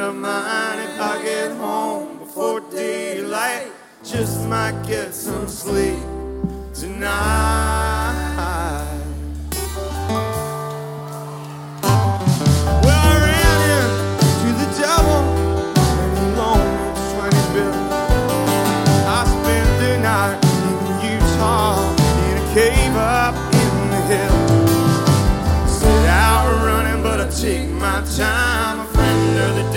of mine. If I get home before daylight, just might get some sleep tonight. Well, I ran into the devil and he loaned me 20 bills. I spent the night in Utah in a cave up in the hills. Set out running, but I take my time.